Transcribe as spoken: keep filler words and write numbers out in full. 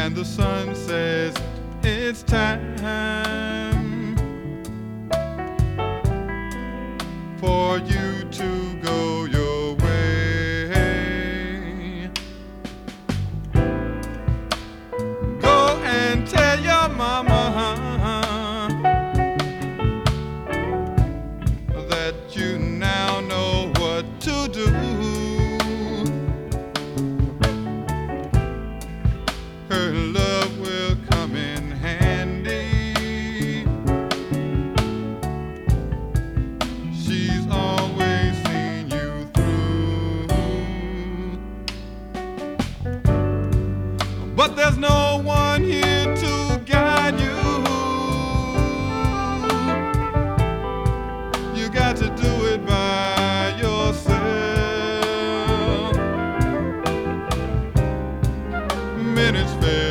and the sun says it's time for you to go your way. Go and tell your mama that you now know what to do. Her love will come in handy. She's always seen you through. But there's no one here to guide you. You got to do it by yourself. Minutes fail.